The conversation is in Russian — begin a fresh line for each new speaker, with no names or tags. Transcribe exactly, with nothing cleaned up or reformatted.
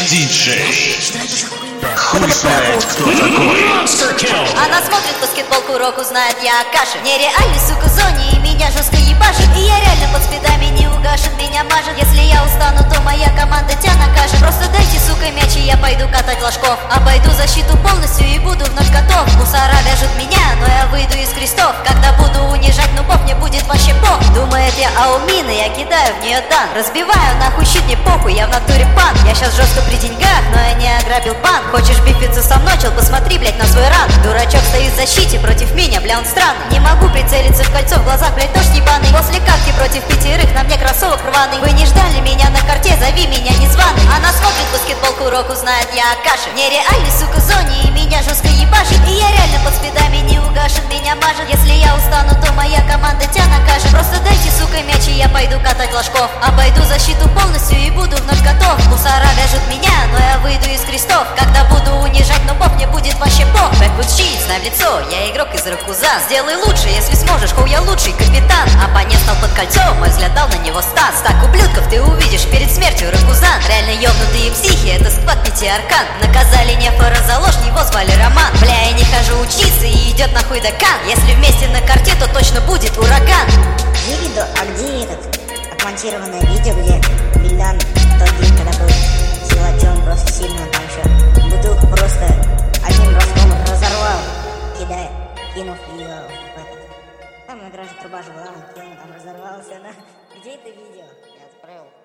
диджей. Хуй знает, кто такой.
Она смотрит баскетболку, рок узнает, я Акаши. Нереальный, сука, зоне, и меня жестко ебашит. И я реально под спидами не угашен, меня мажет. Если я устану, то моя команда тебя накажет. Просто дайте, сука, мяч, и я пойду катать ложков. Обойду защиту полностью и буду вновь готов. Мусора вяжут меня, но я выйду из крестов. Когда буду унижать нубов, мне будет вообще пох. Думает, я аумина, я кидаю в нее дан. Разбиваю нахуй щит, не похуй, я в натуре пан. Я сейчас жестко при деньгах, но я не ограбил банк. Хочешь бифиться со мной, чел, посмотри, блять, на свой ран. Дурачок стоит в защите против меня, бля, он странный. Не могу прицелиться в кольцо, в глазах, блять, дождь ебаный. После катки против пятерых, на мне кроссовок рваный. Вы не ждали меня на карте, зови меня незваный. Она смотрит баскетболку, рок узнает, я Акаши. Нереальный, сука, зоне, и меня жестко ебашит. И я реально под спидами не угашен, меня мажет. Если я устану, то моя команда тебя накажет. Просто дайте, сука, мяч, и я пойду катать ложков. Обойду защиту полностью и буду вновь готов. Мусора вяжут меня, но я выйду из крестов. Когда буду унижать нубов, мне будет вообще пох. Бэквуд щит, знай в лицо, я игрок из Ракузан. Сделай лучше, если сможешь, хоу, я лучший капитан. Оппонент стал под кольцо, мой взгляд дал на него стан. Стак ублюдков ты увидишь перед смертью, Ракузан. Реально ёбнутые психи, это сквад пяти аркан. Наказали Нефора за ложь, его звали Роман. Бля, я не хожу учиться и идет нахуй докан. Если вместе на карте, то точно будет ураган.
Где видео, а где этот отмонтированное видео, где Бильдан тот день, когда был силачом, просто сильно там еще бутылку просто одним броском разорвал, кидая, кинув ее в этот. Там игра же труба же была, он кинул, там разорвался, да? Где это видео? Я отправил.